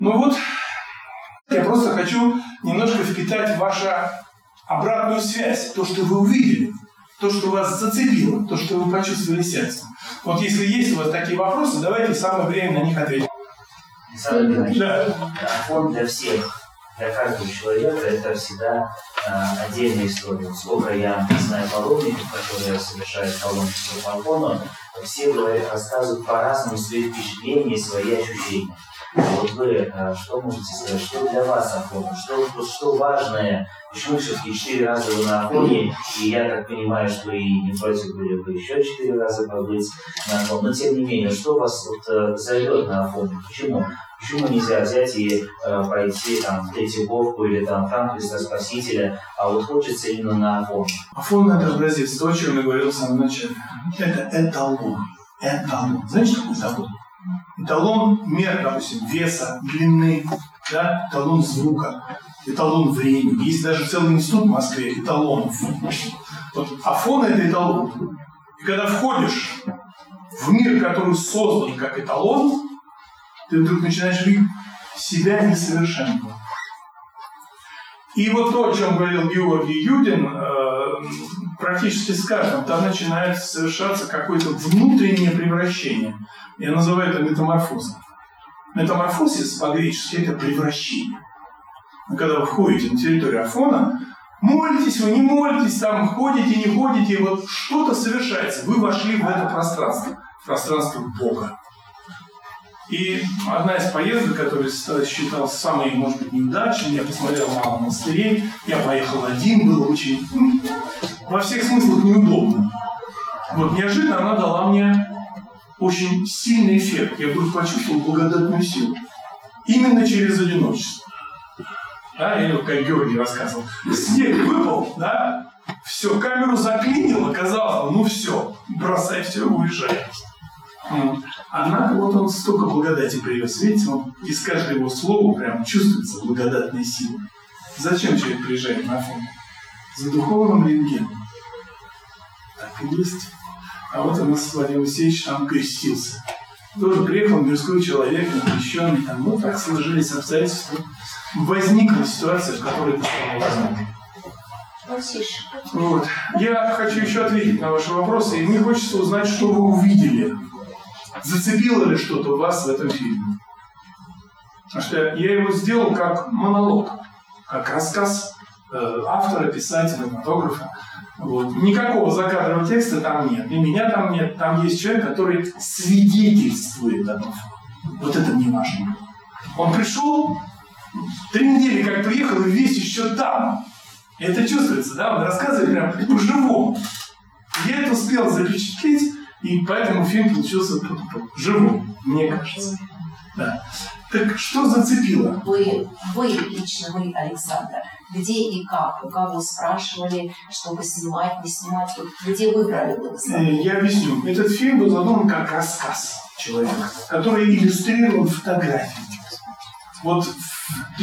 Ну вот, я просто хочу немножко впитать вашу обратную связь, то, что вы увидели, то, что вас зацепило, то, что вы почувствовали сердцем. Вот если есть у вас такие вопросы, давайте самое время на них ответим. Фонд для всех, для каждого человека это всегда отдельная история. Сколько я знаю паломников, которые совершают паломничество по Афону, все рассказывают по-разному свои впечатления, свои ощущения. Вот вы что можете сказать, что для вас Афон, что важное, почему все-таки 4 раза вы на Афоне, и я так понимаю, что и не против были бы еще 4 раза побыть на Афоне, но тем не менее, что вас зовет на Афоне, почему? Почему нельзя взять и пойти там, в Третьяковку или там, в храм Христа Спасителя, а вот хочется именно на Афон? Афон – это образец, то, о чем я говорил в самом начале. Это эталон. Эталон. Знаете, что такое эталон? Эталон мер, допустим, веса, длины, да? Эталон звука, эталон времени. Есть даже целый институт в Москве эталонов. Вот Афон – это эталон. И когда входишь в мир, который создан как эталон, ты вдруг начинаешь видеть себя несовершенного. И вот то, о чем говорил Георгий Юдин, практически с каждым, там начинает совершаться какое-то внутреннее превращение. Я называю это метаморфозом. Метаморфозис по-гречески – это превращение. Когда вы входите на территорию Афона, молитесь вы, не молитесь, там ходите, не ходите, вот что-то совершается. Вы вошли в это пространство, в пространство Бога. И одна из поездок, которая считалась самой, может быть, неудачной, я посмотрел мало монастырей, я поехал один, было очень, во всех смыслах неудобно. Вот неожиданно она дала мне очень сильный эффект. Я вдруг почувствовал благодатную силу. Именно через одиночество. Да, или как Георгий рассказывал. Снег выпал, да, все, камеру заклинило, казалось, ну все, бросай все, уезжай. Однако вот он столько благодати привез. Видите, он из каждого его слова прям чувствуется благодатная сила. Зачем человек приезжает на Афон? За духовным рентгеном. Так и есть. А вот у нас Владимир Алексеевич там крестился. Тоже приехал мирской человек, крещенный. Там, ну, так сложились обстоятельства. Возникла ситуация, в которой это стало возможно. Вот. Я хочу еще ответить на ваши вопросы. И мне хочется узнать, что вы увидели. Зацепило ли что-то вас в этом фильме? Потому что я его сделал как монолог, как рассказ автора, писателя, фотографа. Вот. Никакого закадрового текста там нет. И меня там нет. Там есть человек, который свидетельствует о том. Вот это мне важно. Он пришел, 3 недели как приехал, и весь еще там. И это чувствуется, да? Он рассказывает прям по-живому. Я это успел запечатлеть. И поэтому фильм получился живым, мне кажется. Да. Так что зацепило? Вы лично, вы, Александр, где и как? У кого спрашивали, чтобы снимать, не снимать? Где выбрали благословение? Я объясню. Этот фильм был задуман как рассказ человека, который иллюстрировал фотографии. Вот в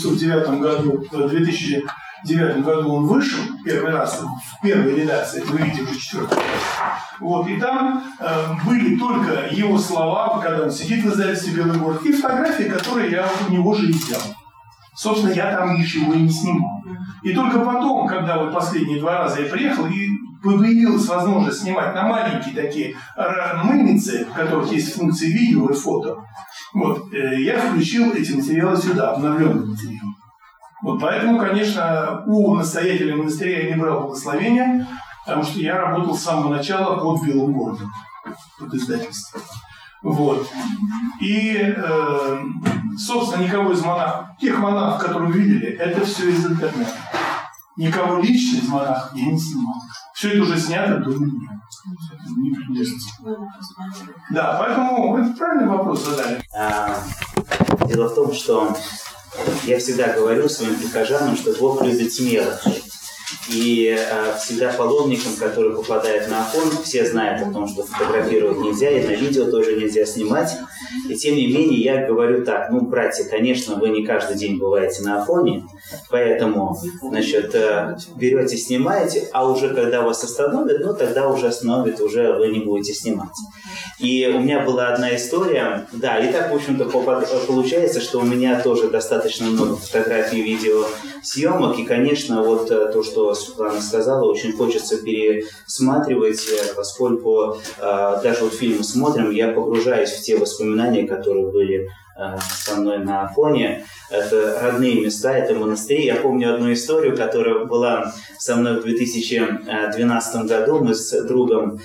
2009 году он вышел первый раз в первой редакции, это вы видите уже 4-й. Вот, и там были только его слова, когда он сидит в издательстве «Белый город», и фотографии, которые я у него же и сделал. Собственно, я там ничего и не снимал. И только потом, когда вот последние 2 раза я приехал, и появилась возможность снимать на маленькие такие мыльницы, в которых есть функции видео и фото, вот, я включил эти материалы сюда, обновленные материалы. Вот, поэтому, конечно, у настоятеля монастыря я не брал благословения, потому что я работал с самого начала под Белым городом, под издательством. Вот. И, собственно, никого из монахов, тех монахов, которые вы видели, это все из интернета. Никого лично из монахов я не снимал. Все это уже снято до меня. Не придержится. Да, поэтому это правильный вопрос задали. Дело в том, что я всегда говорю своим прихожанам, что Бог любит смелых. И всегда паломникам, которые попадают на Афон, все знают о том, что фотографировать нельзя, и на видео тоже нельзя снимать. И тем не менее я говорю так, ну, братья, конечно, вы не каждый день бываете на Афоне, поэтому, значит, берете, снимаете, а уже когда вас остановят, ну, тогда уже остановят, уже вы не будете снимать. И у меня была одна история, да, и так, в общем-то, получается, что у меня тоже достаточно много фотографий, видео, съемок, и, конечно, вот то, что Светлана сказала, очень хочется пересматривать, поскольку даже вот фильмы смотрим, я погружаюсь в те воспоминания, которые были со мной на Афоне. Это родные места, это монастыри. Я помню одну историю, которая была со мной в 2012 году. Мы с другом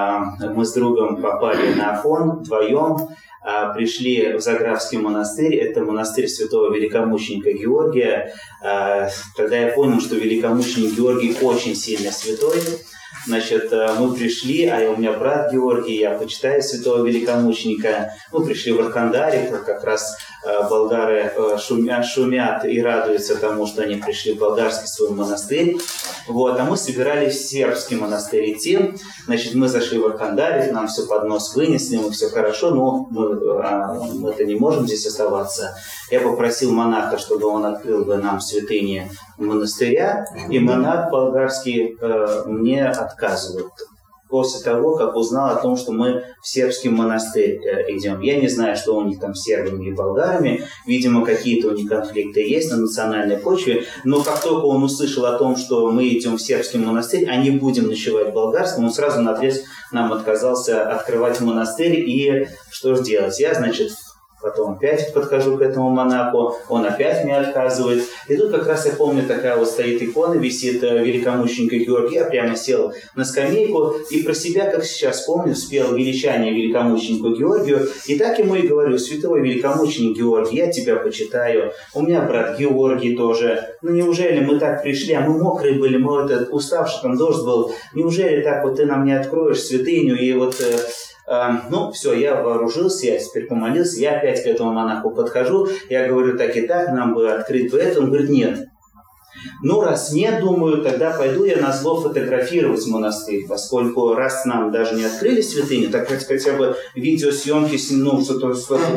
попали на Афон вдвоем. Пришли в Заграфский монастырь, это монастырь святого великомученика Георгия. Тогда я понял, что великомученик Георгий очень сильно святой. Значит, мы пришли, а у меня брат Георгий, я почитаю святого великомученика. Мы пришли в Архандаре, как раз болгары шумят и радуются тому, что они пришли в болгарский свой монастырь. Вот, а мы собирались в сербский монастырь идти. Значит, мы зашли в Архандаре, нам все под нос вынесли, мы все хорошо, но мы-то не можем здесь оставаться. Я попросил монаха, чтобы он открыл бы нам святыни монастыря, и монах болгарский мне отказывает. После того, как узнал о том, что мы в сербский монастырь идем. Я не знаю, что у них там с сербами и болгарами. Видимо, какие-то у них конфликты есть на национальной почве. Но как только он услышал о том, что мы идем в сербский монастырь, а не будем ночевать в болгарском, он сразу наотрез нам отказался открывать монастырь. И что же делать? Я, значит, потом опять подхожу к этому монаху, он опять мне отказывает. И тут как раз я помню, такая вот стоит икона, висит великомученика Георгия. Я прямо сел на скамейку и про себя, как сейчас помню, спел величание великомученику Георгию. И так ему и говорю: святой великомученик Георгий, я тебя почитаю. У меня брат Георгий тоже. Ну неужели мы так пришли, а мы мокрые были, мы вот уставший, там дождь был. Неужели так вот ты нам не откроешь святыню? И вот... Ну, все, я вооружился, я теперь помолился, я опять к этому монаху подхожу, я говорю: так и так, нам бы открыть бы это. Он говорит: нет. Ну, раз нет, думаю, тогда пойду я назло фотографировать монастырь, поскольку раз нам даже не открыли святыню, так хотя бы видеосъемки, ну, что-то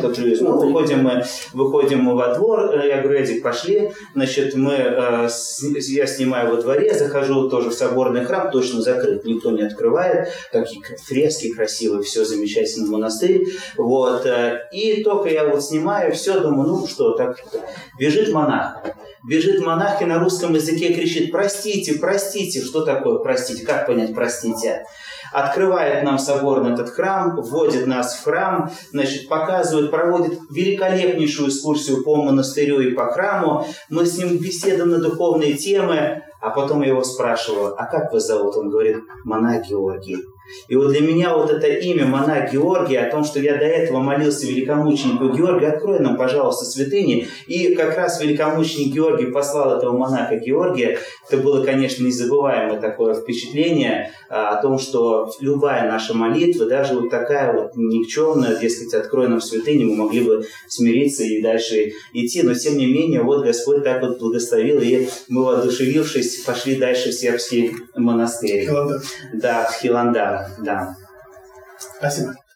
выходим мы во двор, я говорю: Эдик, пошли, значит, я снимаю во дворе, захожу тоже в соборный храм, точно закрыт, никто не открывает, такие фрески красивые, все замечательно, монастырь, вот, и только я вот снимаю, все, думаю, ну, что, так, бежит монах и на русском языке кричит: простите, простите. Что такое простите? Как понять простите? Открывает нам соборный этот храм, вводит нас в храм, значит, показывает, проводит великолепнейшую экскурсию по монастырю и по храму. Мы с ним беседуем на духовные темы, а потом я его спрашиваю: а как вас зовут? Он говорит: монах Георгий. И вот для меня вот это имя монах Георгий, о том, что я до этого молился великомученику Георгию: открой нам, пожалуйста, святыни. И как раз великомученик Георгий послал этого монаха Георгия. Это было, конечно, незабываемое такое впечатление о том, что любая наша молитва, даже вот такая вот никчемная, дескать, открой нам святыни, мы могли бы смириться и дальше идти. Но, тем не менее, вот Господь так вот благословил, и мы, воодушевившись, пошли дальше в сербский монастырь. Хиландар. Да, в Хиландар. Да. Спасибо.